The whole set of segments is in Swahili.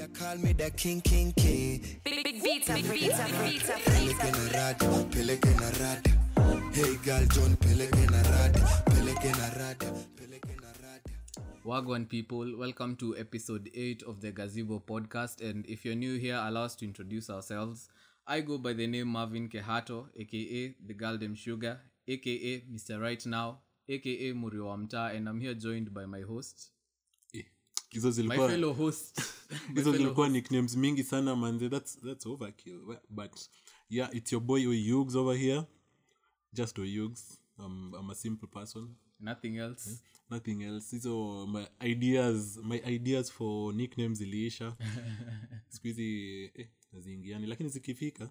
They call me the king K. Big beats. Peleke na rad. Hey girl John, peleke na rad. Wagwan people, welcome to episode 8 of the Gazebo podcast, and if you're new here, allow us to introduce ourselves. I go by the name Marvin Kehato, aka the Galdem Sugar, aka Mr. Right Now, aka Murio wa Mtaa, and I'm here joined by my host. My fellow host. Hizo zilikuwa nicknames mingi sana manze, that's overkill. But yeah, it's your boy Oyugs over here. Just Oyugs. I'm a simple person. Nothing else. Nothing else. So my ideas for nicknames iliisha. Squeezy naziingiani, lakini zikifika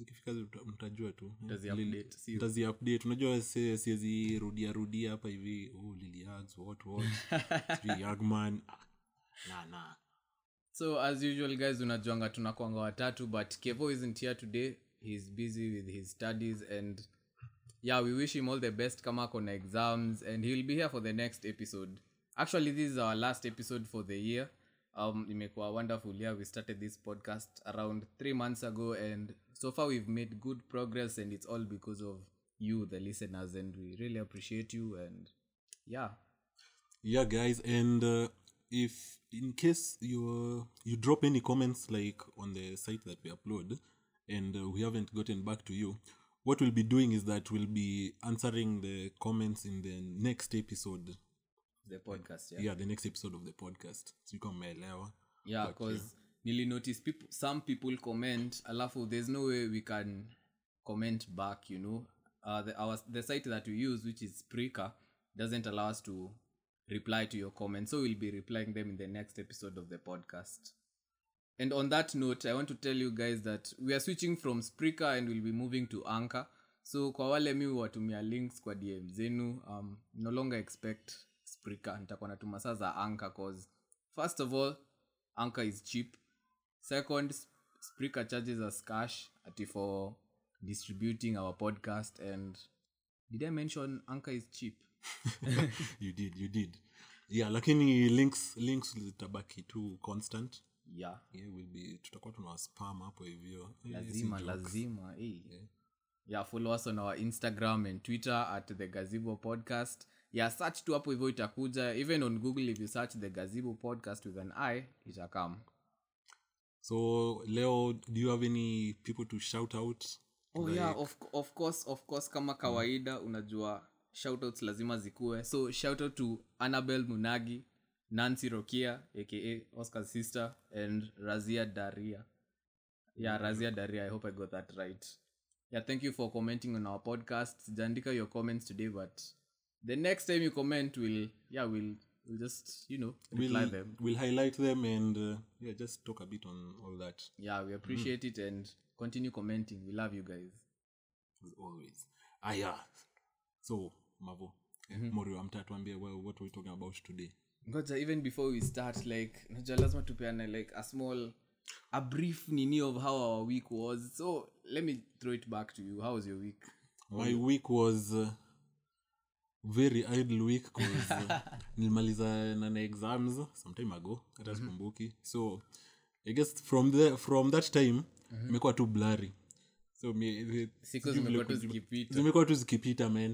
mtajua tu. Mtazi update. Unajua siwezi rudia hapa hivi Liliags what. Sijui Yagman. Nah. So as usual guys, unajuanga tunakuanga watatu, but Kevo isn't here today. He's busy with his studies, and yeah, we wish him all the best kama kona exams, and he'll be here for the next episode. Actually, this is our last episode for the year. Imekuwa wonderful year. We started this podcast around 3 months ago, and so far we've made good progress, and it's all because of you, the listeners, and we really appreciate you. And yeah guys, and if in case you drop any comments like on the site that we upload and we haven't gotten back to you, what we'll be doing is that we'll be answering the comments in the next episode, the podcast. The next episode of the podcast. So you can maelewa. Yeah, because nili notice some people comment, alafu there's no way we can comment back, you know. The site that we use, which is Spreaker, doesn't allow us to reply to your comments, so we'll be replying them in the next episode of the podcast. And on that note, I want to tell you guys that we are switching from Spreaker and we'll be moving to Anchor. So kwa wale mi watumia links kwa DM zenu, no longer expect Spreaker. Nitakuwa natuma saa za Anchor, cause first of all, Anchor is cheap. Second, Spreaker charges us cash for distributing our podcast. And did I mention Anchor is cheap? You did. Yeah, lakini links zitabaki tu constant. Yeah, will be tutakuwa tuna spam hapo hivyo. Lazima. Yeah, follow us on our Instagram and Twitter at the Gazebo Podcast. Yeah, search tu hapo hivyo itakuja. Even on Google, if you search the Gazebo Podcast with an I, itakam. So Leo, do you have any people to shout out? Yeah, of course kama kawaida unajua shoutouts lazima zikue. So shout out to Annabelle Munagi, Nancy Rokia aka Oscar's sister, and Razia Daria. Razia Daria, I hope I got that right. Yeah, thank you for commenting on our podcast. Sijaandika your comments today, but the next time you comment we'll just, reply them. We'll highlight them and just talk a bit on all that. Yeah, we appreciate it, and continue commenting. We love you guys. As always. So, Mavo, Murio wa Mtaa, tuambie what we're talking about today. Ngoja, even before we start, najua lazima tupeane a brief nini of how our week was. So, let me throw it back to you. How was your week? My week was very idle week because nilimaliza na exams some time ago. Hata sikumbuki. So, I guess from that time, imekuwa too blurry. So siku zimekuwa tu zikipita man.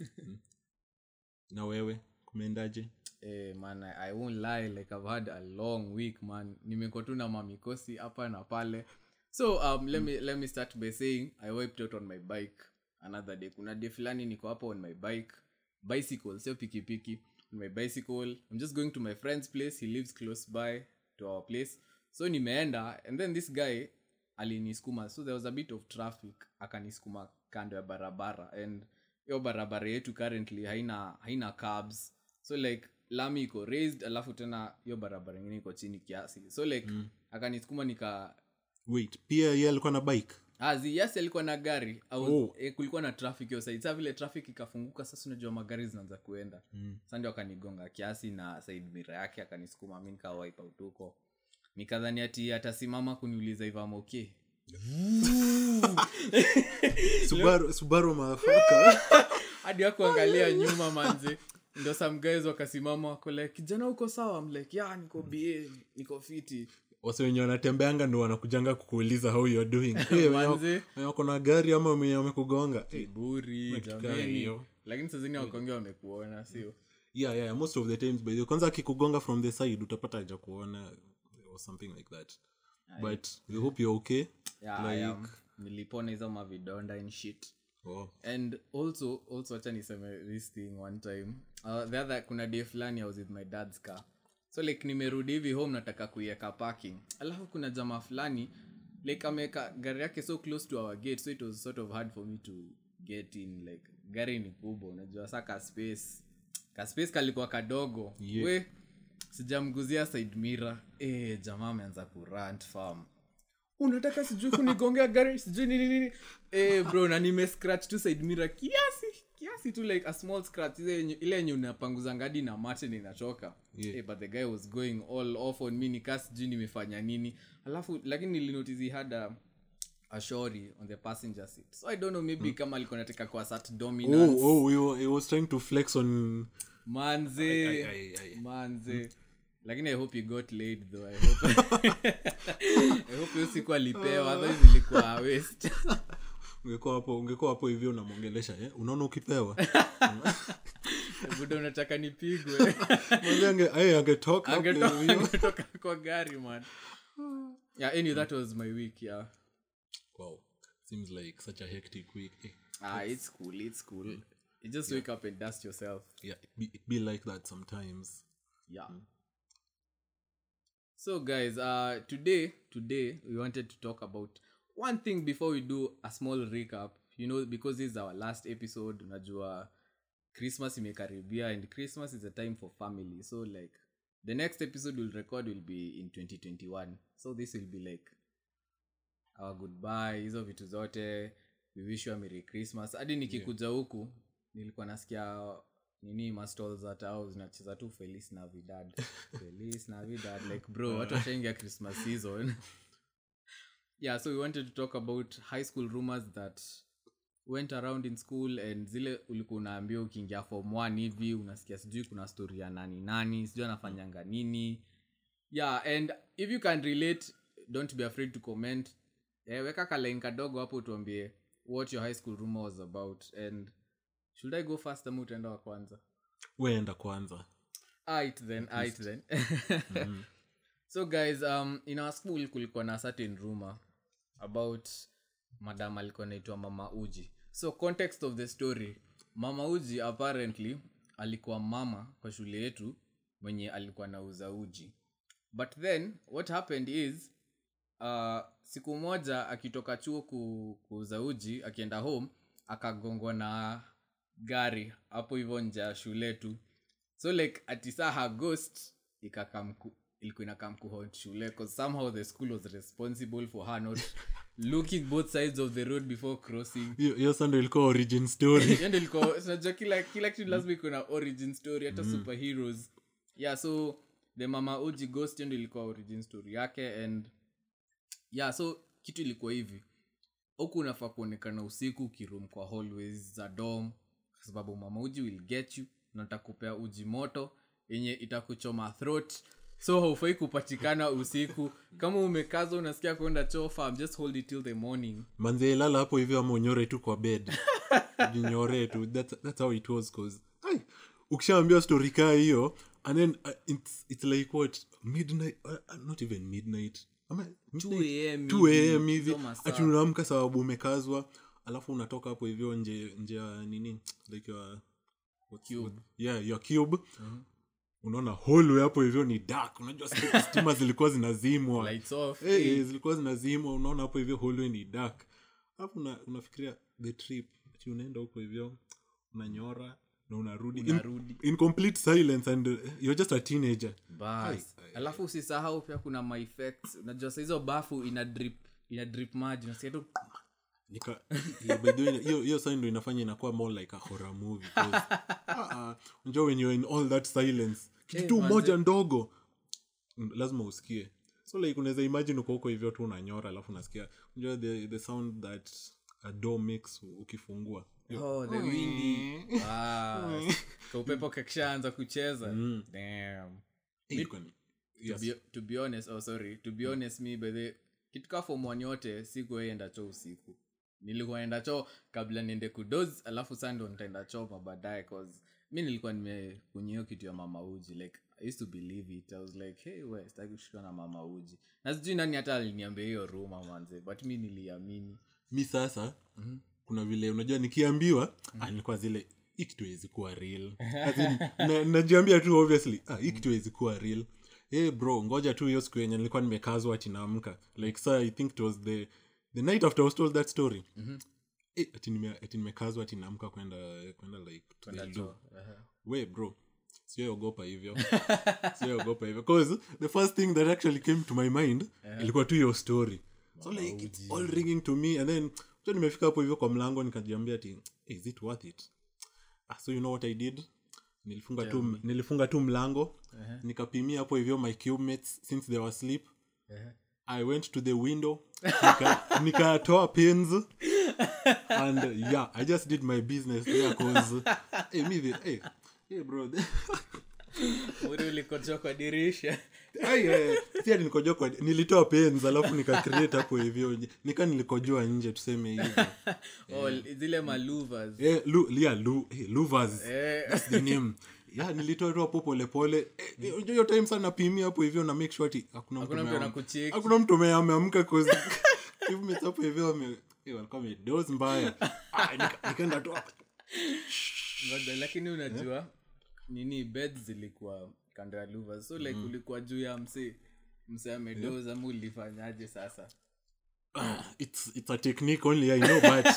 Na wewe kumeendaje? Man, I won't lie, I've had a long week man. Nimekuwa tu na mamikosi hapa na pale. So let me start by saying I wiped out on my bike another day. Kuna day fulani niko hapo on my bicycle, sio pikipiki. On my bicycle, I'm just going to my friend's place. He lives close by to our place. So nimeenda, and then this guy aliniskuma. So there was a bit of traffic, akaniskuma kando ya barabara, and hiyo barabara yetu currently haina curbs. So lami iko raised, alafu tena hiyo barabara nyingine iko chini kiasi. So akaniskuma Wait, pia yeye alikuwa na bike? Yes, alikuwa na gari. Kulikuwa na traffic hiyo side. Sasa vile traffic ikafunguka, sasa unajua magari zinaanza kuenda. Sasa ndio akanigonga kiasi na side mirror yake, akaniskuma, mimi nika wipe out huko. Nikadhani ati atasimama kuniuliza if I'm okay. Subaru motherfucker. Hadi akuangalia nyuma manze. Ndio some guys wakasimama wako kijana uko sawa? I'm niko BA, niko fiti. wase wenye wanatembeanga ndo wanakujanga kukuuliza how you are doing. Manze. Wako na gari ama mwenye wamekugonga. Kiburi, jameni. Lakini saa zingine wakonge wamekuona, sio? Yeah, most of the times by the way. Kwanza akikugonga from the side utapata haja kuona or something like that. But we hope you're okay. Yeah, nilipona hizo mavidonda and shit. Oh. And also acha niseme this thing one time. The other kuna day fulani I was with my dad's car. So like nimerudi hivi home nataka kuiweka parking. Alafu kuna jamaa fulani like ameweka gari yake so close to our gate, so it was sort of hard for me to get in. Like gari ni kubwa, unajua saka space kalikuwa kadogo. Yeah. We sijamguzia side mirror. Jamaa ameanza kurant farm. Unataka sijui kunigongea gari sijui nini. Bro, na nime scratch tu side mirror kiasi tu, like a small scratch ile yenye unapanguza ngadi na mate inachoka. Yeah. But the guy was going all off on me, nikasi sijui nimefanya nini. Alafu lakini nilinotice he had a shorty on the passenger seat. So I don't know, maybe kama alikuwa anataka kwa sat dominance. He was trying to flex on manze. Lakini I hope he got laid though. I hope usiku alipewa, otherwise ilikuwa waste. Ungekuwa hapo hivyo unamwongelesha, unaona ukipewa. Buda unataka nipigwe. Angetoka kwa gari man. Yeah, anyway, that was my week, yeah. Wow. Seems like such a hectic week. It's cool. You just wake up and dust yourself. Yeah, it be like that sometimes. Yeah. So guys, today we wanted to talk about one thing before we do a small recap. You know, because this is our last episode, unajua Christmas imekaribia, and Christmas is a time for family. So like the next episode we'll record will be in 2021. So this will be like our goodbye, hizo vitu zote. We wish you a Merry Christmas. Hadi nikikuja huku nilikuwa nasikia nini mastalls at house zinacheza tu Feliz Navidad. Like bro, watu washaingia Christmas season. Yeah, so we wanted to talk about high school rumors that went around in school, and zile ulikuwa unaambiwa ukiingia form 1 hivi unasikia sijui kuna story ya nani sijui anafanyanga nini. Yeah, and if you can relate, don't be afraid to comment. Weka kalink kadogo hapo tuambie what your high school rumor was about. And should I go first ama utaenda wa kwanza? Weenda kwanza. Aight then. So guys, in our school kulikuwa na certain rumor about madam alikuwa anaitwa Mama Uji. So context of the story, Mama Uji apparently alikuwa mama kwa shule yetu mwenye alikuwa anauza uji. But then what happened is siku moja akitoka chuo kuuza uji akienda home akagongwa na gari hapo hivyo nje ya shule tu. So like atisa her ghost ilikuwa inakam kuhaunt shule, because somehow the school was responsible for her not looking both sides of the road before crossing. Hiyo sando ilikuwa origin story. Ndio ilikuwa unajua kila kitu lazima iko na origin story, hata superheroes. Yeah, so the Mama Uji ghost ndio ilikuwa origin story yake. And yeah, so kitu ilikuwa hivi, huku unafaa kuonekana usiku ukiroam kwa hallways za dorm, kwa sababu Mama Uji will get you na atakupea uji moto yenye itakuchoma throat. So haufai kupatikana usiku. Kama umekaza unasikia kwenda choo, fam, just hold it till the morning. Manze lala hapo hivyo ama unyore tu kwa bed. Unyore tu. That's how it was, cause ukishaambia story kaa hiyo, and then it's like what, midnight, not even midnight. 2 am hivi ati unaamka sababu umekazwa, alafu unatoka hapo hivyo nje ya nini, like your cube. Your cube. Unaona hallway hapo hivyo ni dark, unajua stima zilikuwa zinazimwa, lights off. Zilikuwa zinazimwa, unaona hapo hivyo hallway ni dark. Alafu unafikiria the trip, ati unaenda huko hivyo unanyora na unarudi in complete silence, and you're just a teenager. Bas. Alafu usisahau pia kuna my effects. Unajua hizo bafu ina drip maji, unasikia tu by the way hiyo sign ndio inafanya inakuwa more like a horror movie, because unajua when you're in all that silence, kitu moja ndogo lazima usikie. So like unaweza imagine uko huko hivyo tu unanyora, alafu unasikia unajua the sound that a door makes ukifungua. The windy. Kwa upepo kakishaanza kucheza. Damn. Yes. to be honest me by the kitu ka form 1 yote sikuenda choo usiku. Nilikuwa naenda choo kabla niende kudoze, alafu sasa ndo nitaenda choo baadaye cause mimi nilikuwa nimekunywa kitu ya mama uji. Like I used to believe it. I was like, hey, wewe sitaki kushika na mama uji. Na sijui nani hata aliniambia hiyo rumor manze, but mimi niliamini. Mi sasa kuna vile unajua nikiambiwa nilikuwa zile kitu haiwezi kuwa real. Najiambia tu obviously hii kitu haiwezi kuwa real. Hey bro, ngoja tu hiyo siku yenye nilikuwa nimekazwa ati naamka. Like so I think it was the night after I was told that story. Ati nimekazwa ati naamka kwenda like to the loo. We bro, siogopa hivyo. Because the first thing that actually came to my mind ilikuwa tu your story. So like it's all ringing to me, and then so nimefika hapo hivyo kwa mlango nikajiambia ati is it worth it? So you know what I did? Nilifunga tu mlango, nikapimia hapo hivyo my cubemates since they were asleep. I went to the window, nikatoa pins, and yeah, I just did my business there cause hey bro. Ulikojoa kwa dirisha. Nilitoa pens alafu nika-create hapo hivyo. Nilikojoa nje tuseme hivyo. Zile maluvas. Luvas. That's the name. Nilitoa tu hapo pole. Hiyo time sana napimia hapo hivyo na make sure ati hakuna mtu anakucheki. Hakuna mtu ameamka cause if me hapo hivyo walikuwa dose mbaya. Nikaenda tu hapo. Lakini unajua nini beds zilikuwa kando ya luvas. So like ulikuwa juu ya mse amedoza mu ulifanyaje sasa? It's a technique only I know, but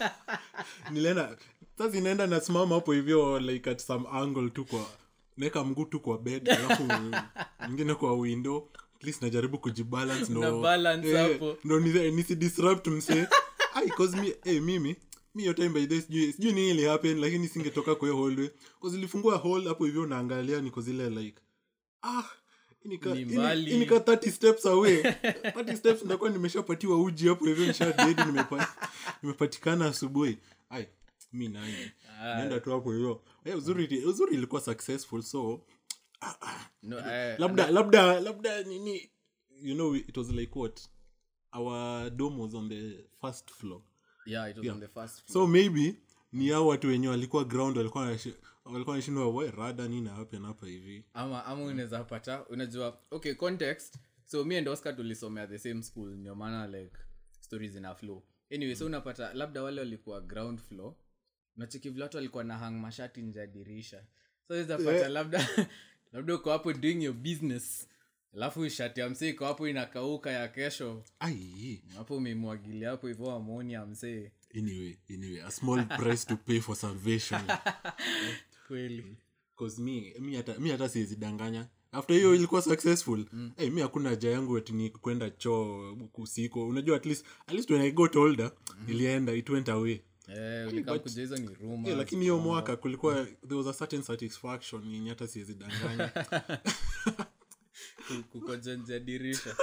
ninaenda nasimama hapo hivyo like at some angle tu kwa neka mguu tu kwa bed alafu mwingine kwa window, at least najaribu kujibalance na balance hapo no nisi disrupt mse because mimi your time by this sijui nini ili happen, lakini singetoka kwa hiyo hallway cause ilifungua hall hapo hivyo naangalia niko zile like inika 30 steps away 30 steps ndakuwa nimeshapatiwa uji hapo hivyo nishadedi nimepatikana asubuhi. Mimi nani nenda tu hapo hivyo. Uzuri ilikuwa successful, so labda nini, you know, it was like what our dome was on the first floor. It was on the first floor. So maybe ni hao watu wenyewe walikuwa ground walikuwa wanashindwa wewe rada nini hapa hivi. Ama unaweza pata unajua okay context. So me and Oscar tulisomea the same school, ndio maana like stories ina flow. Anyway, so unapata labda wale walikuwa ground floor. Unacheki vile watu walikuwa na hang mashati nje dirisha. So unaweza pata labda uko hapo doing your business. Alafu shati ya msee iko hapo inakauka ya kesho. Hapo umemwagilia hapo hivyo ammonia msee. Anyway, a small price to pay for salvation. Kweli. Cause mi hata siwezi danganya. After hiyo ilikuwa successful. Mi hakuna haja yangu eti ni kwenda choo usiku. Unajua at least when I got older, ilienda, it went away. Ulikakuja hizo ni rumors. Lakini hiyo mwaka kulikuwa there was a certain satisfaction ni hata siwezi danganya. Kukoja nje dirisha.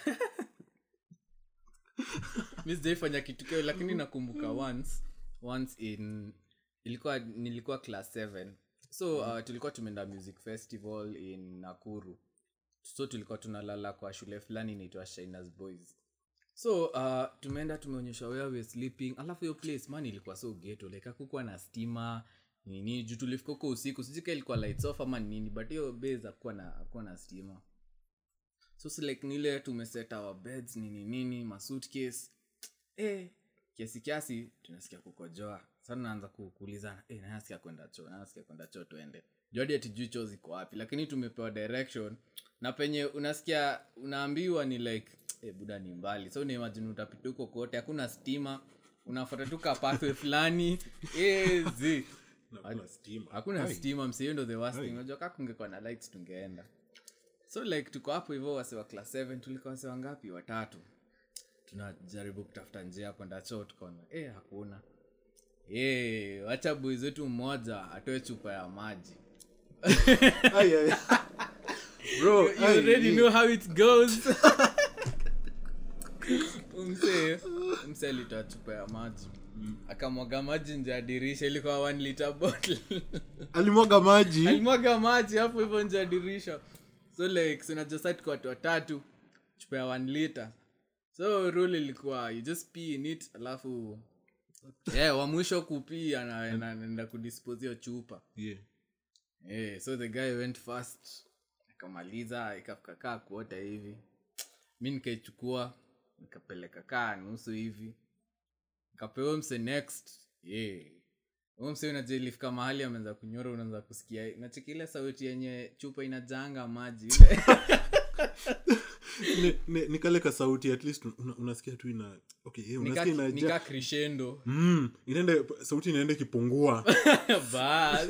Mimi sijaifanya kitu kile, lakini nakumbuka once nilikuwa class 7. So tulikuwa tumeenda music festival in Nakuru. So tulikuwa tunalala kwa shule fulani inaitwa Shiner's Boys. So tumeonyeshwa where we sleeping. Alafu hiyo place man ilikuwa so ghetto, like hakukuwa na stima nini, juu tulifika huko usiku. Sijui ilikuwa lights off ama nini, but hiyo base hakuwa na stima. So like nile tumeset our beds nini ma suitcase. Kiasi tunasikia kukojoa. Sasa naanza kuulizana, nasikia kwenda choo tuende. Jodi atijui choo ziko wapi, lakini tumepewa direction na penye unasikia unaambiwa ni like buda ni mbali. So unaimagine utapita huko kote, hakuna stima, unafuata tu pathway fulani. Hakuna stima msee, ndio the worst thing. Unajua kama kungekuwa na lights tungeenda. So like tuko hapo hivyo wase wa class 7, tulikuwa wase wangapi? 3. Tunajaribu kutafuta njia kwenda choo, tukaona hakuna. Wacha boys wetu mmoja atoe chupa ya maji. Bro, you already know how it goes. Mse alitoa chupa ya maji. Akamwaga maji nje ya dirisha, ilikuwa 1 liter bottle. Alimwaga maji hapo hivyo nje ya dirisha. So like sina just kwa watu watatu chupa ya 1 liter. So rule ilikuwa you just pee in it alafu wa mwisho kupii anaenda kudispose hiyo chupa. So the guy went fast. Akamaliza ikafika kuota hivi. Mimi nikaichukua nikapeleka kaa nusu hivi. Nikapewa mse next. Mse unajua ilifika mahali ameanza kunyora unaanza kusikia. Unacheki ile sauti yenye chupa inajanga maji ile. Nikale ka sauti at least unasikia tu ina unasikia nika crescendo. Inaenda sauti inaenda kipungua. Bas.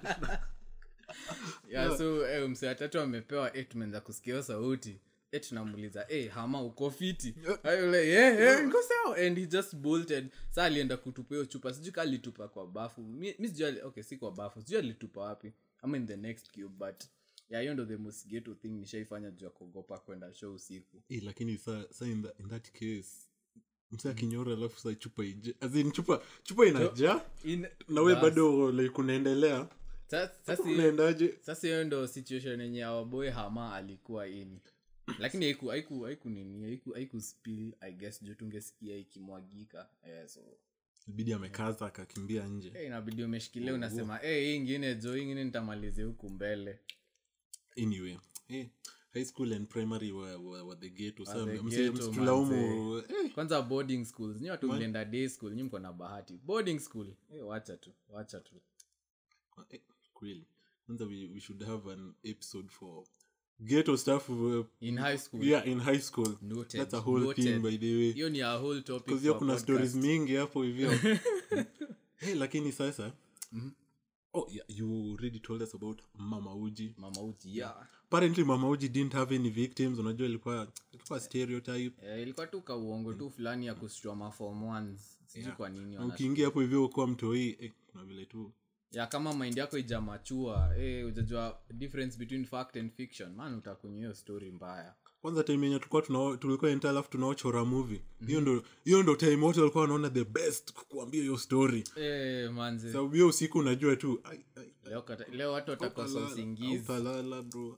So mse watatu amepewa tumeanza kusikia sauti. Tunamuuliza hama uko fiti? Niko sawa. And he just bolted. Sasa alienda kutupa hiyo chupa. Sijui kali alitupa kwa bafu. Mimi sijui si kwa bafu. Sijui alitupa wapi. I'm in the next cube but hiyo ndo the most ghetto thing nishaifanya juu ya kuogopa kwenda show usiku. Lakini sasa in that case msa kinyora alafu sasa chupa ije. As in chupa inaja. Na wewe bado like unaendelea. Sasa unaendaje? Sasa hiyo ndo situation yenye our boy Hama alikuwa in. Lakini haiku spill I guess juu tungesikia ikimwagika. So ibidi amekaza akakimbia nje. Inabidi umeshikilia unasema hii ingine nitamalizia huku mbele. Anyway, high school and primary were the ghetto. So msilaumu kwanza boarding schools. Ni watu mlenda day school, nyinyi mko na bahati. Boarding school, wacha tu. Really. Kwanza we should have an episode for ghetto stuff in high school. Yeah, in high school. Noted. That's a whole thing by the way. Hiyo ni a whole topic. Because kuna stories mingi hapo hivyo. Lakini sasa you already told us about Mama Uji. Yeah. Apparently Mama Uji didn't have any victims. Unajua ilikuwa stereotype. Ilikuwa tu kauongo tu fulani ya kushtua ma form 1s. Sijui kwa nini wanasema. Ukiingia hapo hivyo kwa mtoi kuna vile tu. Kama mind yako ijamachua, unajua difference between fact and fiction. Man utakunywa hiyo story mbaya. Kwanza time yenye tulikuwa enter alafu tunawatch horror movie. Hiyo ndo time wote walikuwa wanaona the best kukuambia hiyo story. Manze. Sababu hiyo usiku unajua tu leo watu watakosa usingizi. Utalala bro.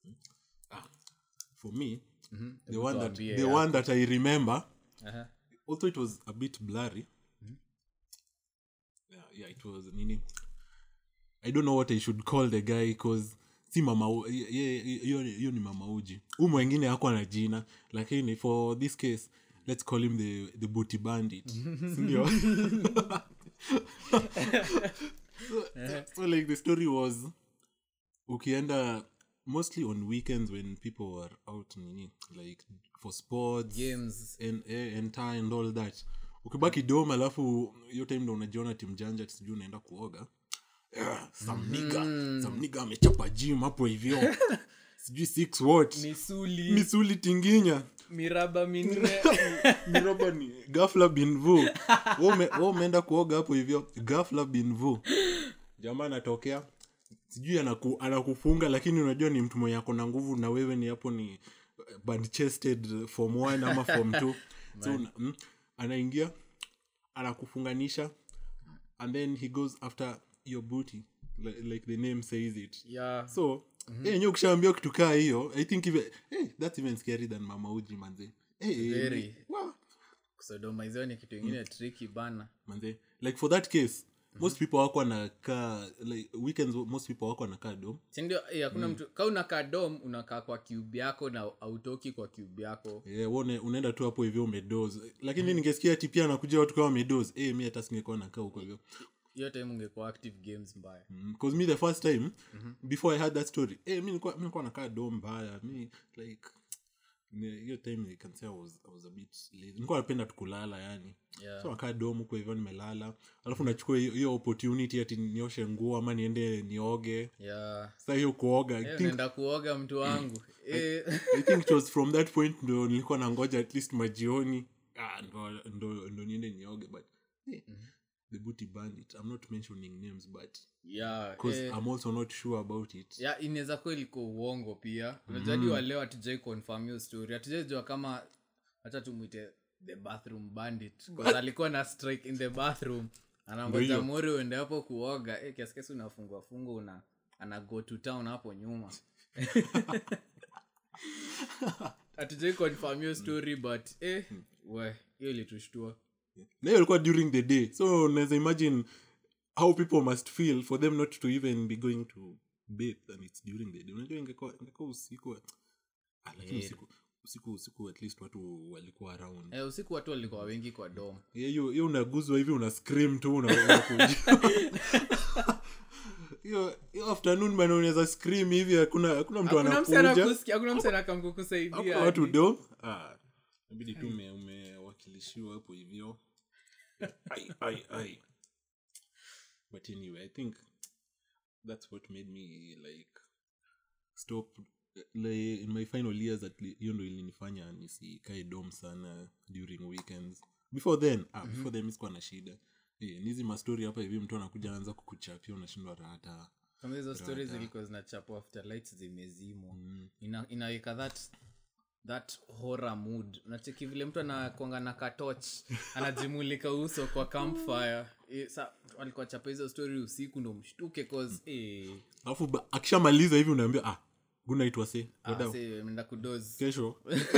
For me, the one that I remember, although it was a bit blurry. Yeah, it was nini. I don't know what I should call the guy because si mama hiyo ni Mama Uji. Mwingine hakuwa na jina lakini for this case let's call him the booty bandit. Sindio? So like the story was ukienda mostly on weekends when people were out like for sports, games and time and all that. Ukibaki dome alafu hiyo time ndo unajiona timu janja sijui unaenda kuoga. Some nigga amechapa gym hapo hivyo. Sijui 6 what? Misuli tinginya. Miraba minne. Miraba ni ghafla bin vu. Wewe umeenda kuoga hapo hivyo. Ghafla bin vu. Jamaa anatokea. Sijui anakufunga lakini unajua ni mtu mwenye ako na nguvu na wewe ni hapo ni band chested form 1 ama form 2. So anaingia anakufunganisha and then he goes after your booty like the name says it. Yeah. So nyo kushaambia kitu kaa hiyo I think even that's even scary than Mama Uji manze. Very. Wow. Kusodomize ni kitu kingine tricky bana. Manze like for that case most people wako wanakaa like weekends most people wako wanakaa dom. Ndio hakuna mtu kama unakaa dom unakaa kwa cube yako na autoki kwa cube yako. Unaenda tu hapo hivyo umedoze. Lakini ningesikia ati pia anakuja watu kama umedoze. Mimi hata singekuwa nakaa huko hivyo. Hiyo time ungekuwa active games mbaya. Because me the first time before I had that story mimi nilikuwa nakaa dom mbaya. Me like hiyo time I can say I was a bit lazy. Nilikuwa napenda tukulala yani. So nakaa dom huko hivyo nimelala. Alafu nachukua hiyo opportunity ati nioshe nguo ama niende nioge. Sasa hiyo kuoga naenda kuoga mtu wangu. I think it was from that point ndo nilikuwa nangoja at least majioni ndo niende nioge but the booty bandit. I'm not mentioning names but because I'm also not sure about it. Inaweza kuwa ilikuwa uongo pia. Unajua leo hatujai confirm hiyo story. Hatujajua kama hata tumuite the bathroom bandit because alikuwa na strike in the bathroom. Anangoja mori uende hapo kuoga. Kiasi unafungwa ana go to town hapo nyuma. Atujai confirm your story but hiyo ilitushtua. Na hiyo ilikuwa during the day. So unaweza imagine how people must feel for them not to even be going to bathe and it's during the day. Unajua ingekuwa usiku. Lakini usiku at least watu walikuwa around. Usiku watu walikuwa wengi kwa dom. Hiyo unaguzwa hivi una scream tu unakuja. Hiyo afternoon bana unaweza scream hivi hakuna mtu anakuja. Hakuna msana akamkusaidia. Hakuna watu dom. Inabidi tu umewakilishiwa hapo hivyo. Ai. But anyway, I think that's what made me like stop like, in my final years at least. Hiyo ndio ilinifanya nisikae dom sana during weekends. Before then sikuwa na shida. Nizi mastori hapa hivi mtu anakuja anaanza kukuchapia unashindwa rata. Kama hizo stories zilikuwa zinachapwa after lights zimezimwa. Inaweka that horror mood. Unacheki vile mtu anakuanga na torch anajimulika uso kwa campfire. Sasa walikuwa chapa hizo story usiku ndo mshtuke cause alafu akishamaliza hivi unaambia good night wase. Nenda kudoze. Kesho.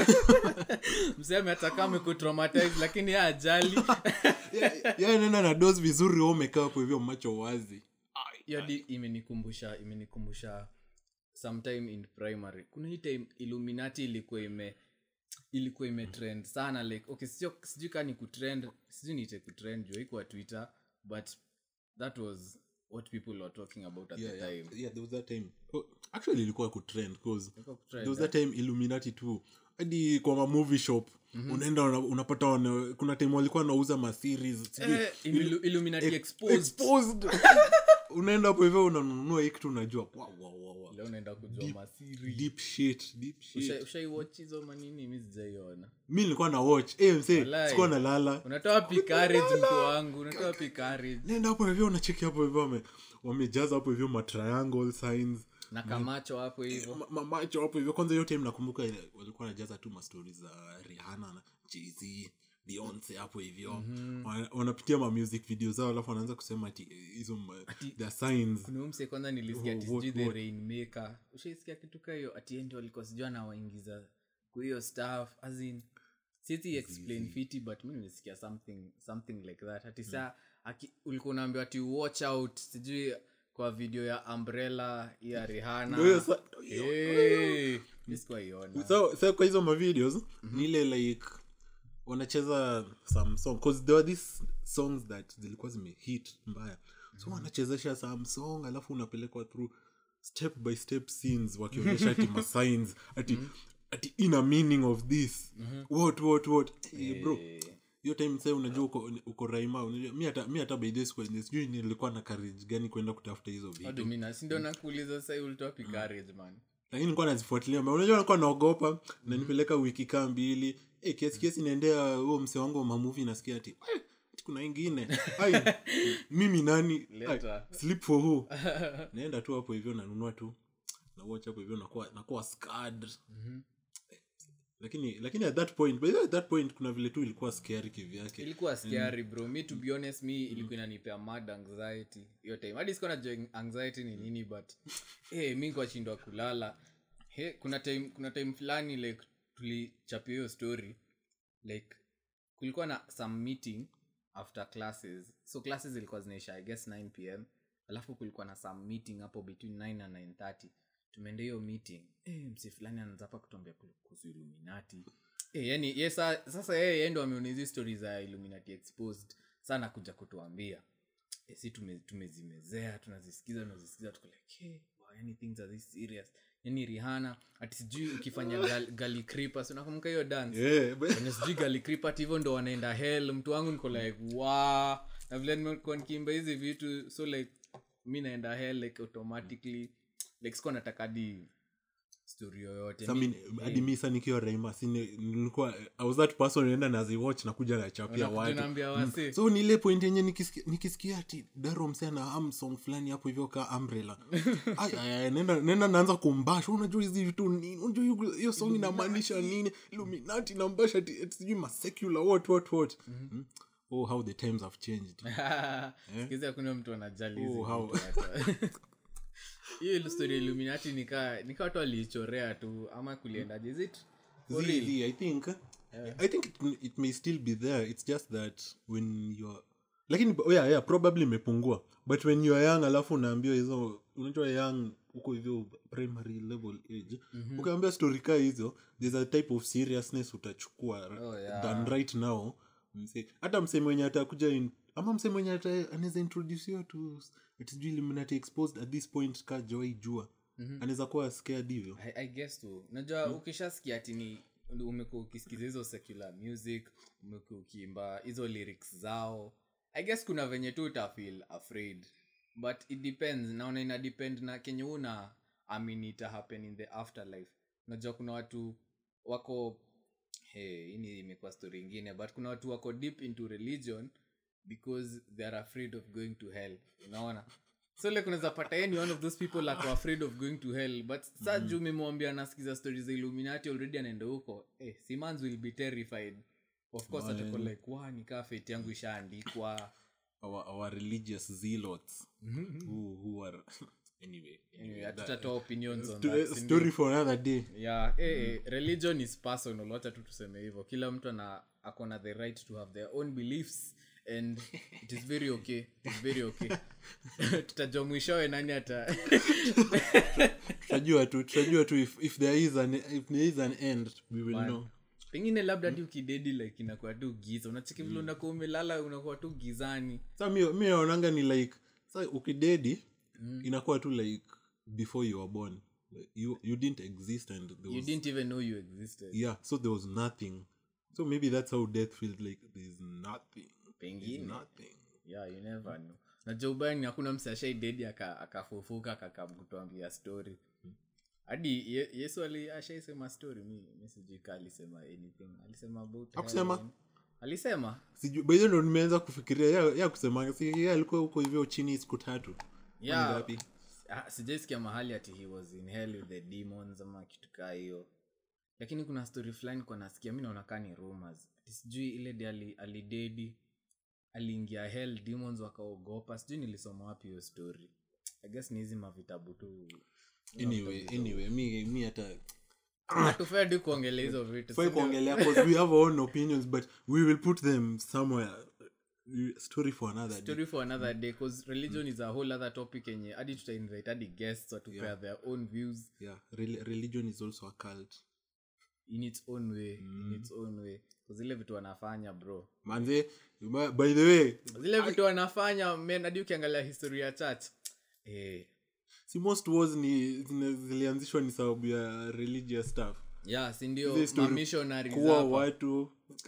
Mseme ataka amekutraumatize lakini yeye ajali. Yeye nenda na doze vizuri au umekaa hapo hivyo macho wazi. Yadi imenikumbusha sometime in primary. Kuna hii time Illuminati ilikuwa imetrend sana like okay sijui kama ni kutrend, sijui niite kutrend juu iko Twitter but that was what people were talking about at the time. Yeah, there was that time. Actually ilikuwa kutrend because there was that time Illuminati too. Hadi kwa movie shop unaenda unapata kuna time walikuwa wanauza ma series Illuminati exposed. Unaenda hapo hivyo unanunua hiki tu unajua wow. Leo unaenda kujua ma series. Deep shit. Ushai watch hizo manini mimi sijaiona. Mimi nilikuwa na watch. Msee sikuwa nalala. Unatoa picarage mtu wangu, unatoa picarage. Nenda hapo hivyo unacheki hapo hivyo wamejaza hapo hivyo ma triangle signs na kamacho hapo hivyo. Macho hapo hivyo kwanza hiyo time nakumbuka walikuwa wanajaza tu ma stories za Rihanna na Jay-Z, Beyonce hapo hivyo. Wanapitia ma music videos zao alafu wanaanza kusema ati hizo the signs. Kuna mse kwanza nilisikia ati the Rainmaker. Ushaisikia kitu hiyo ati ndio walikuwa sijua na waingiza kwa hiyo stuff as in city explain fiti but mimi nilisikia something like that. Ati saa ulikuwa unaambiwa ati watch out sijui kwa video ya Umbrella ya Rihanna. Nisikuwa iona. So kwa hizo ma videos nile like wanacheza some song because there were these songs that zilikuwa zimehit mbaya. So wanachezesha some song alafu unapelekwa through step by step scenes wakionyesha ati ma signs ati in a meaning of this. What bro. Hiyo time sasa unajua uko Raima unajua mimi hata by this way sijui nilikuwa na courage gani kwenda kutafuta hizo video. Hadi mimi si ndio nakuuliza sasa ulitoa courage man. Lakini nilikuwa nazifuatilia unajua nilikuwa naogopa na nipeleka wiki kama mbili kiasi naendea huo mse wangu wa movie nasikia ati kuna ingine mimi nani sleep for who naenda tu hapo hivyo nanunua tu na watch hapo hivyo nakuwa scared. Lakini at that point kuna vile tu ilikuwa scary kivyake. Ilikuwa scary bro. Me to be honest ilikuwa inanipea mad anxiety hiyo time. Hadi sikuwa najua anxiety ni nini but mimi nilikuwa shindwa kulala. Kuna time fulani like tulichapia hiyo story like kulikuwa na some meeting after classes. So classes zilikuwa zinaisha I guess 9 pm. Alafu kulikuwa na some meeting hapo between 9 and 9:30. Tumeenda hiyo meeting. Msi fulani anaanza hapa kutuambia kuhusu Illuminati. Yani sasa yeye ndo ameona hizo stories za Illuminati exposed sana kuja kutuambia. Si tumezimezea tunazisikiza tuko like why things are this serious. Yani Rihanna ati sijui ukifanya Gully Creepers unakumbuka hiyo dance when sijui Gully Creepers hivyo ndo wanaenda hell. Mtu wangu niko like wow na vile nimekuwa nikimba hizi vitu so like mimi naenda hell like automatically like siko nataka di story yoyote. Hadi mimi sana nikiwa Raima nilikuwa I was that person naenda na zi watch na kuja na chapia watu. So ni ile point yenye nikisikia ati Daro msana song fulani hapo hivyo ka Umbrella. Nenda naanza kumbasha unajua hizi vitu nini unajua hiyo song inamaanisha nini Illuminati nambasha ati sijui ma secular what. Oh how the times have changed. Sikiza kuna mtu anajali hizi. hiyo story Illuminati nika watu walichorea tu ama kuliendaje? Is it for real? I think it may still be there. It's just that when you're lakini probably imepungua, but when you are young alafu unaambiwa hizo, unajua young uko hivyo primary level age, ukiambia story kaa hizo, there's a type of seriousness utachukua than right now. Hata msee mwenye atakuja ama msee mwenye anaweza introduce you to it is Illuminati exposed at this point ka joy jua anaweza kuwa scared hivyo. I guess so. Unajua ukishasikia ati ni umekuwa ukisikiza hizo secular music, umekuwa ukiimba hizo lyrics zao, I guess kuna venye tu uta feel afraid, but it depends. Naona ina depend na kenye una ita happen in the afterlife. Unajua kuna watu wako hii ni imekuwa story nyingine, but kuna watu wako deep into religion because they are afraid of going to hell, unaona. So like unaweza pata any one of those people like are afraid of going to hell, but sasa juu memwambia anasikiza stories za Illuminati already anaenda huko, Simons will be terrified. Of course atakuwa like nikaa fate yangu ishaandikwa. Our religious zealots who are anyway tutatoa opinions on that story for another day. Religion is personal, wacha tu tuseme hivyo. Kila mtu akona the right to have their own beliefs and it is very okay. It's very okay. Tutajua mwishowe nani ata tutajua tu if there is an end we will know. Pengine labda tu kidedi like inakuwa tu giza. Unacheki vile unakuwa umelala unakuwa tu gizani. Sasa mimi naonanga ni like sasa ukidedi inakuwa tu like before you were born. You didn't exist and you didn't even know you existed. Yeah, so there was nothing. So maybe that's how death feels, like there's nothing. Pengine. Nothing. Yeah, you never know. Na Joe Biden hakuna msashai dedi akafufuka akakutuambia story. Hadi Yesu alishaisema story, mimi sijui kali alisema anything. Alisema about akusema. Alisema? Sijui by the way nimeanza kufikiria ya kusema si alikuwa huko hivyo chini siku 3. Yeah. Sijaisikia mahali ati he was in hell with the demons ama kitu kaa hiyo. Lakini kuna story fulani kwa nasikia, mimi naona kani rumors. Sijui ile dia alidedi aliingia hell, demons wakaogopa. Sijui nilisoma wapi hiyo story. I guess ni hizi mavitabu tu. Anyway mi hata hatufai kuongelea hizo vitu. Fai kuongelea because we have our own opinions, but we will put them somewhere. Story for another day because religion is a whole other topic yenye hadi tuta invite hadi guests to pair their own views. Religion is also a cult in its own way because zile vitu wanafanya bro manze, by the way zile vitu wanafanya man, hadi ukiangalia history ya church si most wars zilianzishwa ni sababu ya religious stuff. Si ndio missionaries kwa watu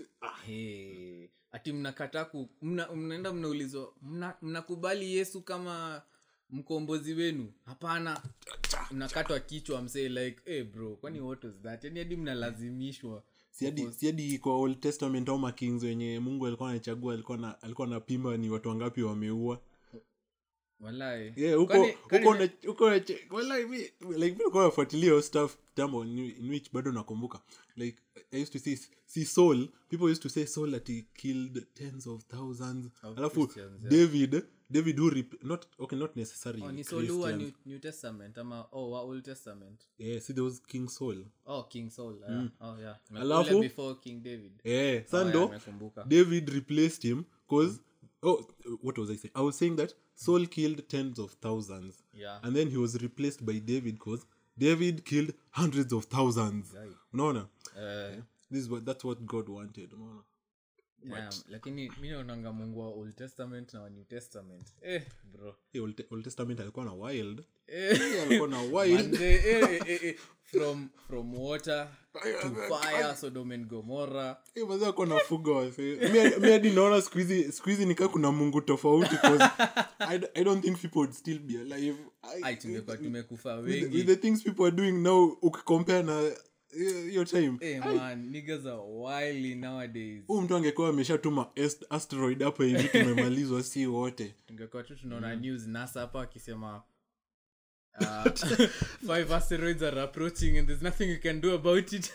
ati mnakataa mnaenda mnaulizwa mnakubali Yesu kama mkombozi wenu? Hapana. Mnakatwa kichwa msee like bro, kwani what was that? Yani hadi mnalazimishwa. Si hadi kwa Old Testament au makings wenye Mungu alikuwa anachagua alikuwa anapima ni watu wangapi wameua. Wallahi. Uko wallahi like mimi kwa fuatilia stuff tambo in which bado nakumbuka like I used to see Saul, people used to say Saul that he killed tens of thousands. Alafu David who not necessarily ni Saul wa New Testament ama wa Old Testament. See there was King Saul. King Saul. Alafu before King David. Sando David replaced him because what was I saying? I was saying that Saul killed tens of thousands. And then he was replaced by David because David killed hundreds of thousands. Unaona? That's what God wanted. Unaona? Lakini mimi naonanga Mungu wa Old Testament na wa New Testament. Bro. Old Testament alikuwa na wild. From water to fire, Sodom and Gomorrah. Baza kuna fugo. Mimi hadi naona squeeze nika kuna Mungu tofauti because I don't think people would still be alive. Tumekufa wengi. With the things people are doing now ukicompare na your time. Man, niggas are wily nowadays. Mtu angekuwa ameshatuma asteroid hapo hivi tumemalizwa si wote. Tungekuwa tu tunaona news NASA hapa akisema 5 asteroids are approaching and there's nothing you can do about it.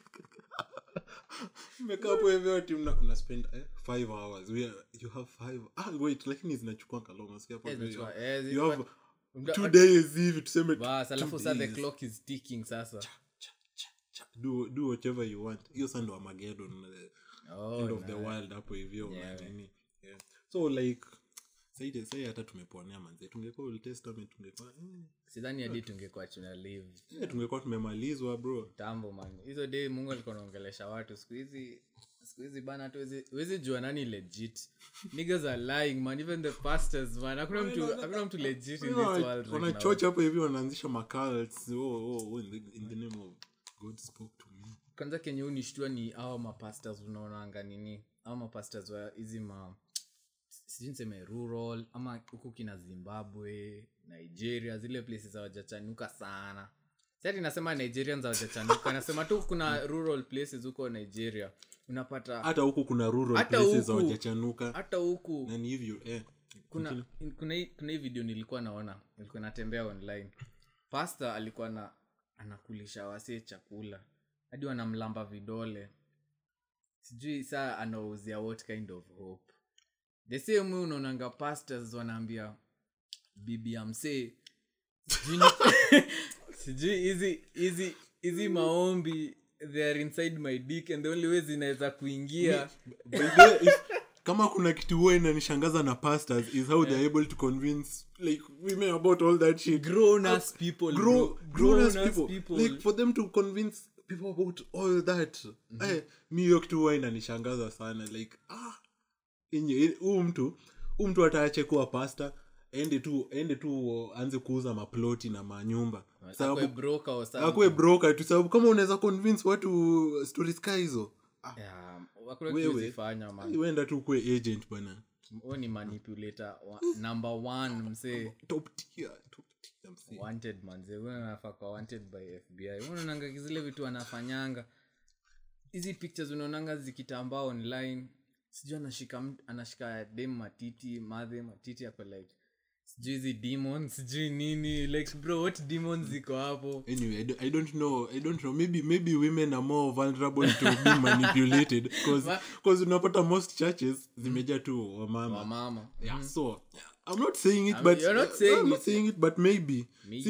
Make up with your team una spend 5 hours. You have 5. Wait, lakini zinachukua kalonga. You have 2 days hivi tuseme bas alafu sasa the clock is ticking sasa do whatever you want. Hiyo sasa ndo Armageddon, end of the world hapo hivyo nini. Yeah. So like say hata tumeponea manze, tungekuwa Old Testament tungekuwa sidhani hadi tungekuwa tuna live. Tungekuwa tumemalizwa bro Tambo man. Hizo day Mungu alikuwa anaongelesha watu siku hizi bana tu wezi jua nani legit. Niggas are lying man, even the pastors man. Hakuna mtu legit in this world right now. Wana church hapo hivi wanaanzisha cults. In the name of God spoke to me. Kwanza Kenya unishtua ni hao mapastors unaonaanga nini? Hao mapastors wa hizi sijui niseme rural ama huko kina Zimbabwe, Nigeria, zile places hawajachanuka sana. Sasa nasema Nigerians hawajachanuka, nasema tu kuna rural places huko Nigeria. Unapata hata huko kuna rural places hawajachanuka. Hata huko. Na ni hivyo kuna hii video nilikuwa natembea online. Pastor alikuwa anakulisha wasee chakula. Hadi wanamlamba vidole. Sijui saa anauzia what kind of hope. The same way unaonanga pastors wanaambia bibi ya msee sijui hizi maombi they are inside my dick and the only way zinaweza kuingia kama kuna kitu huwa inanishangaza na pastors is how they're able to convince like women about all that shit. Grown-ass people. Like for them to convince people about all that. Mi hiyo kitu huwa inanishangaza sana like mtu ataache kuwa pastor ende tu anze kuuza maploti na manyumba akwe broker tu sababu kama unaweza convince watu stories ka hizo wewe tu kuwe agent bwana. Wewe ni manipulator number 1 msee, top tier msee, wanted manze. Wewe unafaa kwa wanted by FBI. Wewe unaanga zile vitu wanafanyanga hizi pictures unaonanga zikitambaa online. Sijui anashika dem matiti yako like sijui hizi demons sijui nini like bro what demons ziko hapo. Anyway, I don't know maybe women are more vulnerable to being manipulated because unapata most churches zimejaa tu wamama. Yeah, so I'm not saying it but you're not saying it but maybe.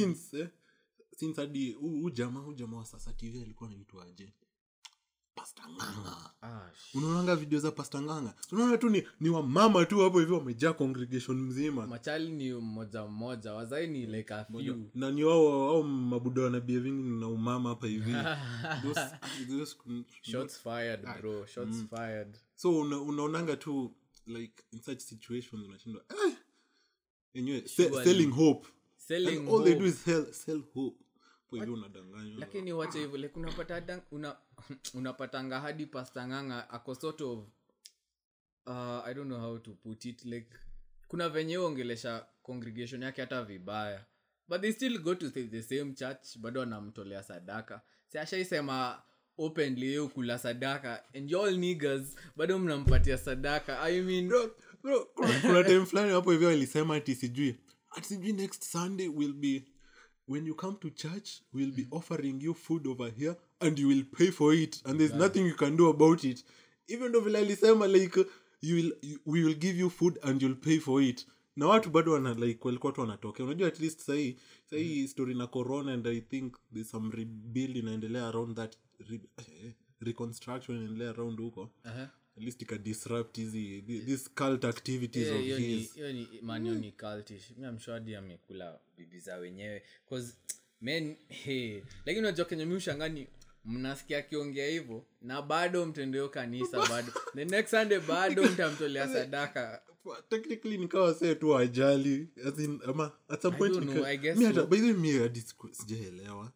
Since hadi jamaa wa Sasa TV alikuwa anaitwa aje Pastor Nganga. Unaona video za Pastor Nganga. Unaona tu ni wa mama tu hapo hivyo wamejaa congregation mzima. Machali ni mmoja wazai ni like a few. Na ni wao mabuda na behaving na umama hapa hivi. Those shots fired bro, shots fired. So unaonanga tu like in such situations unashindwa anyway selling hope. All they do is sell hope. Lakini wacha hivyo like unapatanga hadi Pastor Nganga ako sort of I don't know how to put it like kuna venye ongelesha congregation yake hata vibaya but they still go to the same church bado wanamtolea sadaka. Si ashaisema openly yeye kula sadaka and y'all niggas bado mnampatia sadaka. I mean bro kuna time fulani hapo hivyo alisema ati sijui next Sunday will be when you come to church we'll be offering you food over here and you will pay for it and there's nothing you can do about it. Even though vile alisema like we will give you food and you'll pay for it. Na watu bado wana like walikuwa tu wanatokea. Unajua at least sahi story na corona and I think there's some rebuild inaendelea around that reconstruction inaendelea around huko. At least it can disrupt these cult activities of his. Hiyo ni manyo ni cultish. Mimi am sure dia amekula bibi za wenyewe cause men lakini unajua Kenya mimi ushangani mnasikia kiongea hivyo na bado mtendeo kanisa bado the next Sunday bado mtamtolea sadaka. Technically nikawa say tu ajali as in ama at some point mimi hata by the way sijaelewa.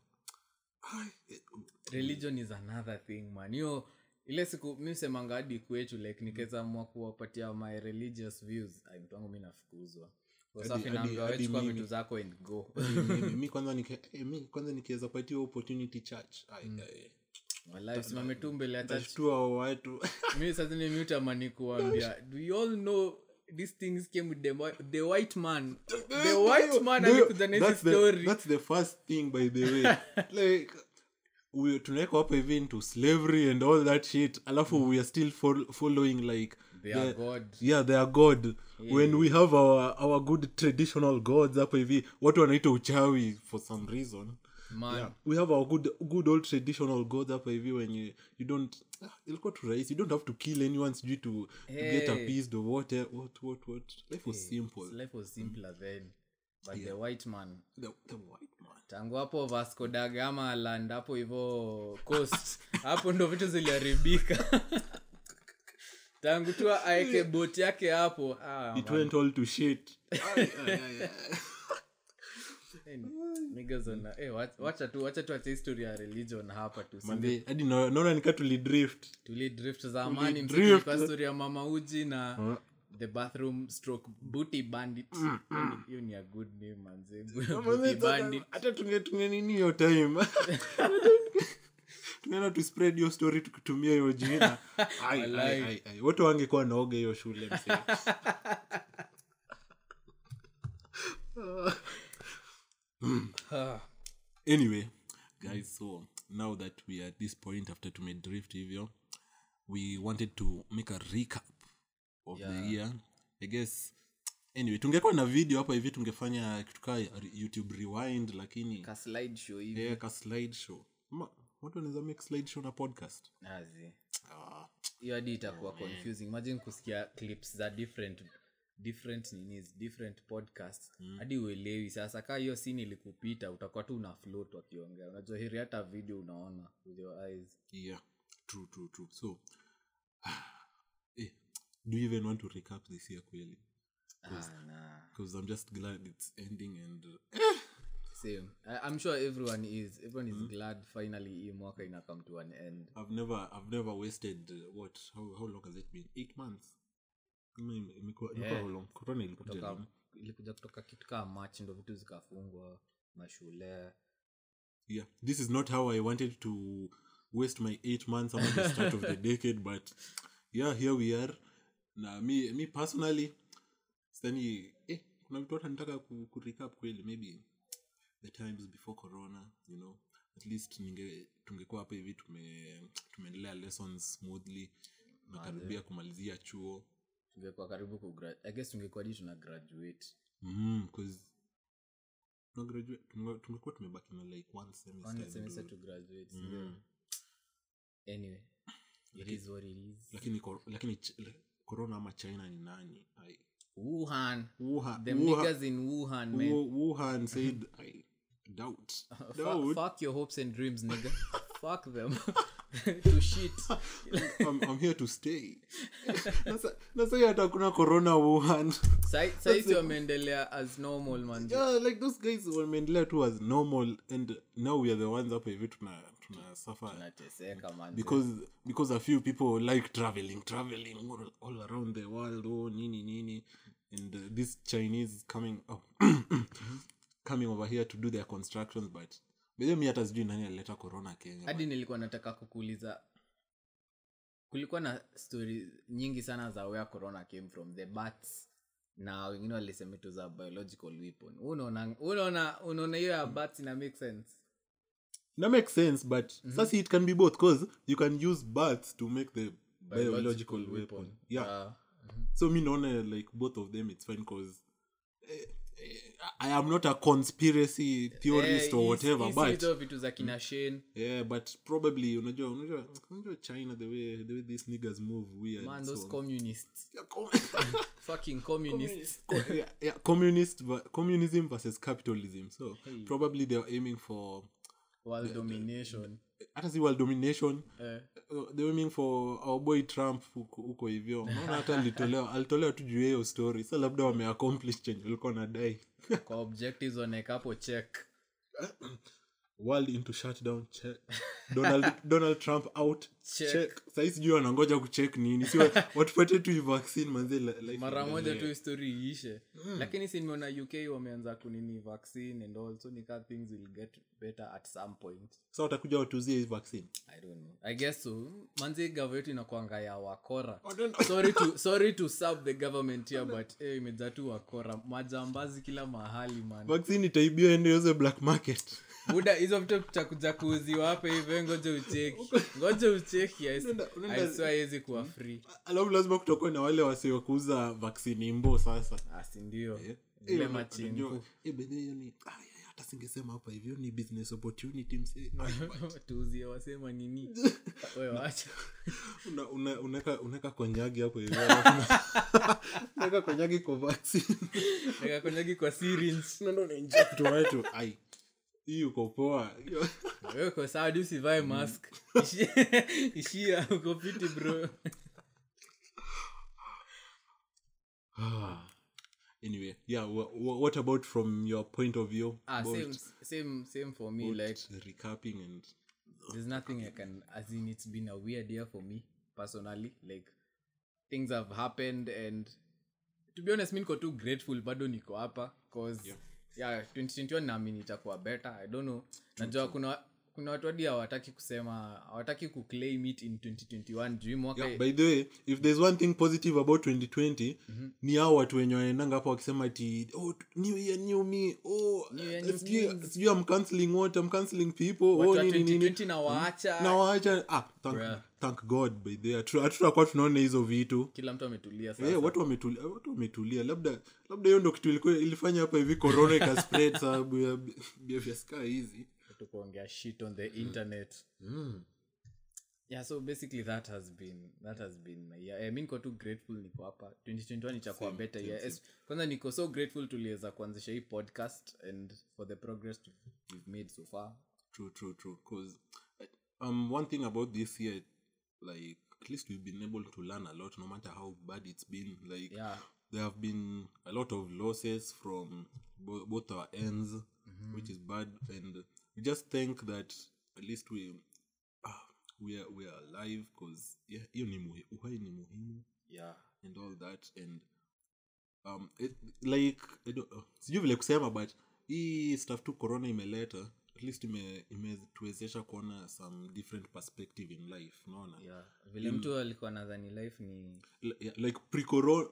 Religion is another thing man. Yo ile siku mimi semanga hadi kwetu like nikaweza mwa kuwapatia my religious views mtu wangu mimi nafukuzwa kwa sababu naambiwa wewe chukua vitu zako and go. Mimi kwanza nikiweza patia opportunity church wallahi simame tu mbele ya church tu watu mimi sasa ni mute amani kuambia do you all know these things came with the white man alikuja na story. That's the first thing by the way like we tunaweka hapo hivi into slavery and all that shit, alafu we are still following like Their god. Yeah, they are god. When we have our good traditional gods hapo hivi, watu wanaita uchawi for some reason. Man. Yeah, we have our good old traditional gods hapo hivi when you don't ilikuwa tu rahisi, you don't have to kill anyone sijui to get appeased or what. Life was simple. Life was simpler then. But the white man, The white man. tangu hapo Vasco da Gama land hapo hivyo coast hapo ndo vitu ziliharibika. Tangu tu aeke boat yake hapo It went all to shit. niggas on wacha tu acha history ya religion hapa tu. Mande hadi naona nika Tulidrift zamani mziki kwa story ya Mama Uji na the bathroom stroke booty bandit. You ni a good name manze. Booty bandit. Hata tunge nini hiyo time. Tunaenda to spread your story tukitumia hiyo jina. Ai. Watu wangekuwa naoga hiyo shule msee. Anyway, guys, so now that we are at this point after to made drift hivyo, we wanted to make a recap of the year. I guess anyway, tungekuwa na video hapa hivi tungefanya kitu kama YouTube rewind, lakini ka slide show hivi. Yeah, ka slide show. Watu wanaweza make slide show na podcast. Nazi. Hiyo hadi itakuwa confusing. Imagine kusikia clips za different podcasts. Hadi uelewi sasa kama hiyo scene ilikupita utakuwa tu una float wakiongea. Unajua heri hata video unaona with your eyes. Yeah. True. So do you even want to recap this year kweli? Because I'm just glad it's ending and same. I'm sure everyone is glad finally hii mwaka ina come to an end. I've never wasted how long has it been? 8 months. How long? Corona ilikuja kutoka kitu kama March ndo vitu zikafungwa mashule. Yeah, this is not how I wanted to waste my 8 months at the start of the decade, but yeah, here we are. Na me personally stani kuna vitu hata nataka ku recap kweli, maybe the times before corona, you know, at least tungekuwa hapa hivi tumeendelea lessons smoothly na karibia kumalizia chuo, tungekuwa karibu I guess tungekuwa tuna graduate because no graduate tungekuwa tumebaki na like one semester to graduate. Anyway, it is what it is. Lakini corona ama China ni nani? Wuhan. Them niggas in Wuhan, man. Wuhan said I doubt. Fuck your hopes and dreams, nigga. Fuck them. To shit. I'm here to stay. Nasa hata kuna corona Wuhan. Saisi wameendelea as normal, man. Yeah, like those guys wameendelea tu as normal, and now we are the ones up hivi tuna suffer. Tunateseka, man. Because a few people like traveling all around the world, nini, and these Chinese coming over here to do their constructions, but mimi hata sijui nani alileta corona Kenya. Hadi nilikuwa nataka kukuuliza, kulikuwa na stories nyingi sana za where corona came from, the bats, na wengine walisema it was a biological weapon. Unaona hiyo ya bats ina make sense? That makes sense, but sasa it can be both, because you can use bats to make the biological weapon. Yeah. So me naona like both of them it's fine, because I am not a conspiracy theorist or whatever, but vitu za kina Shane. Yeah, but probably unajua China, the way these niggas move weird. Man, those communists. Fucking communists. Communism versus capitalism. So probably they are aiming for world domination. Hata si world domination. They are aiming for our boy Trump huko hivyo. Naona hata alitolewa tu juu hiyo story. Sasa labda wameaccomplish change walikuwa wanadai. Kwa objectives wanaweka hapo check. World into shutdown, check. Donald Trump out, check. Sasa sijui wanangoja kucheck nini. Sio watupate tu vaccine manze like mara moja tu story iishe. Lakini si nimeona UK wameanza kunini vaccine and also nika things will get better at some point. So watakuja watuzie hii vaccine. I don't know. I guess so. Manze government inakuanga ya wakora. Sorry to sub the government here, but imejaa tu wakora. Majambazi kila mahali man. Vaccine itaibiwa ende yoze black market. buda hizo vitu tutakuja kuuziwa hapa hivi, ngoja ucheki I swear haiwezi kuwa free. Alafu lazima kutakuwa na wale wasio kuuza vaccine imbo sasa. Si ndio ile machingu ni hata singesema hapa hivyo ni business opportunity mse. tuuzie wasema nini wewe acha unaweka konyagi hapo hivyo. Unaweka konyagi kwa vaccine. unaweka konyagi kwa syringe. Ndio inject watu. Ai. Hii uko poa. Wewe uko sawa, usivae mask. Ishia uko fiti bro. Anyway, yeah, what about from your point of view? Same for me, like recapping, and there's nothing I can, as in it's been a weird year for me personally, like things have happened, and to be honest, niko too grateful bado niko hapa cause yeah 2021 naamini itakuwa better. I don't know, najua kuna watu hadi hawataki kuclaim it in 2021 juu mwaka. Yeah, by the way, if there's one thing positive about 2020, ni hao watu wenye wanaendanga hapo wakisema ati new year new me, I'm cancelling people, nini na waacha thank God. By the way, tutakuwa tunaona hizo vitu, kila mtu ametulia sasa. Watu wametulia, labda hiyo ndio kitu ilifanya hapa hivi corona ikaspread sababu ya behavior sky hizi kuongea shit on the internet. Yeah, so basically that has been my year. I mean, niko too grateful niko hapa. 2021 itakuwa better year. Kwanza niko so grateful tuliweza kuanzisha hii podcast and for the progress we've made so far. True cause one thing about this year, like at least we've been able to learn a lot no matter how bad it's been. Like there have been a lot of losses from both our ends, which is bad, and we just think that at least we are alive because hiyo ni uhai ni muhimu, and all that, and it, like sijui vile kusema, but hii stuff tu corona imeleta, at least imetuwezesha kuona some different perspective in life, unaona vile mtu alikuwa nadhani life ni like pre-corona.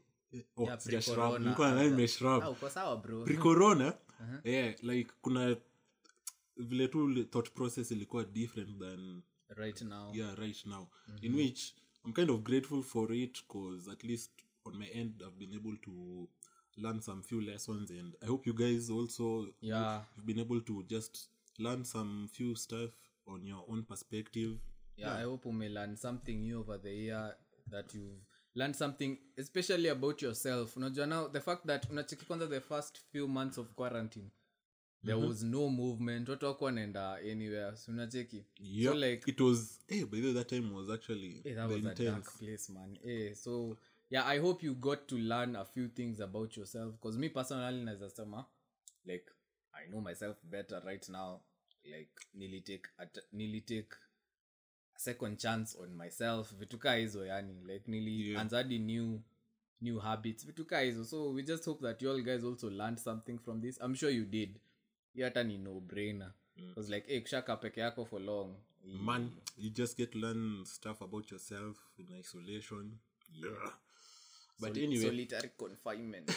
Uko sawa bro. Pre-corona like kuna vile tu thought process ilikuwa different than right now. In which I'm kind of grateful for it because at least on my end I've been able to learn some few lessons, and I hope you guys also you've been able to just learn some few stuff on your own perspective. I hope you may learn something new over the year, that you've learned something especially about yourself. Unajua now the fact that unacheki kwanza the first few months of quarantine there was no movement, watu wako wanaenda anywhere, so unacheki. So like it was by the way, that time was actually that was intense. A dark place, man. So I hope you got to learn a few things about yourself, because me personally naweza sema like I know myself better right now. Like nilitake a second chance on myself, vitu kaa hizo, yani like nilianzadi new habits, vitu kaa hizo. So we just hope that you all guys also learned something from this. I'm sure you did. Hata ni no brainer, because like kushaka peke yako for long, man, you just get to learn stuff about yourself in isolation. But anyway, solitary confinement.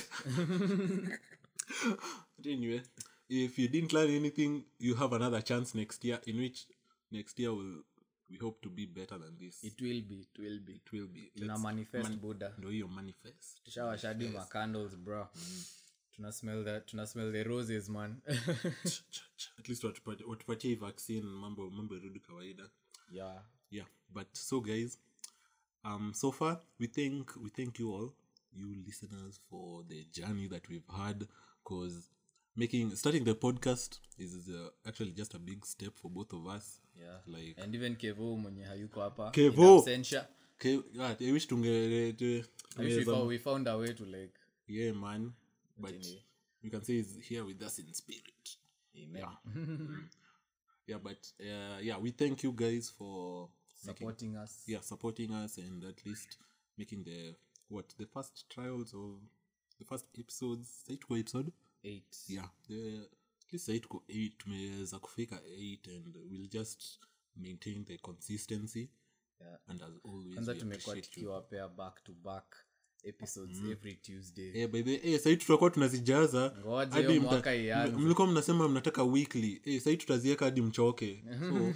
But anyway, if you didn't learn anything, you have another chance next year, in which next year we hope to be better than this. It will be. Tuna manifest Buddha. Ndio hiyo manifest. Tushawashadi ma candles, bro. Tuna smell the roses, man. At least watupatie vaccine, mambo yarudi kawaida. Yeah, but so guys, so far we thank you all, you listeners, for the journey that we've had, because starting the podcast is actually just a big step for both of us. Like, and even Kevo mwenye hayuko hapa, Kevo, I wish we found a way to like man, but you can say he's here with us in spirit. Amen. But we thank you guys for supporting us, and at least making the first trials of the first episodes. Episode 8. At least 8 tumeweza kufika 8, and we'll just maintain the consistency. And as always, kwanza tumekuwa tukiwapea back to back episodes every Tuesday. By the sasa tutakuwa tunazijaza Ngoja hadi hiyo mwaka ianze. mlikuwa mnasema mnataka weekly. Sasa tutaziweka hadi mchoke. So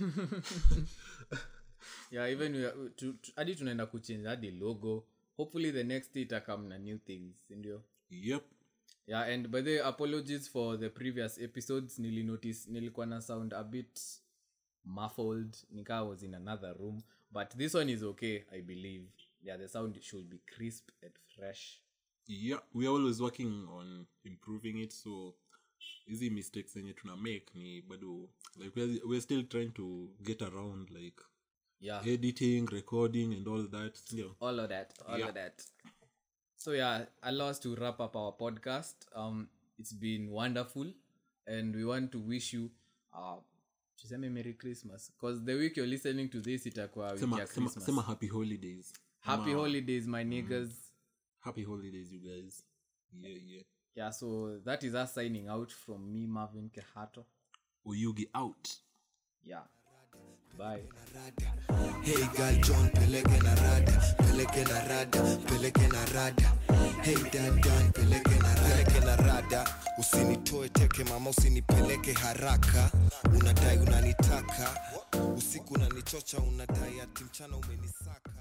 Yeah, even hadi tunaenda kuchange hadi logo. Hopefully the next itakam na new things, ndio. yep. Yeah, and by the way, apologies for the previous episodes. Nilikuwa na sound a bit muffled. Nika was in another room, but this one is okay, I believe. Yeah, the sound should be crisp and fresh. Yeah, we are always working on improving it, so easy mistakes yenye tuna make ni bado like we're still trying to get around like editing, recording and all that. Yeah. All of that. So yeah, allow us to wrap up our podcast. It's been wonderful, and we want to wish you tuseme Merry Christmas, because the week you're listening to this itakuwa wiki ya Christmas. Sema happy holidays. Happy holidays, my niggas. Happy holidays, you guys. Yeah, so that is us signing out from me, Marvin Kehato. Oyugi out. Yeah. Bye. Hey girl John, peleke na rada. Hey Dan, peleke na rada. Usinitoe teke mama, usinipeleke haraka. Unadai unanitaka. Usiku unanichocha, unadai ati mchana umenisaka.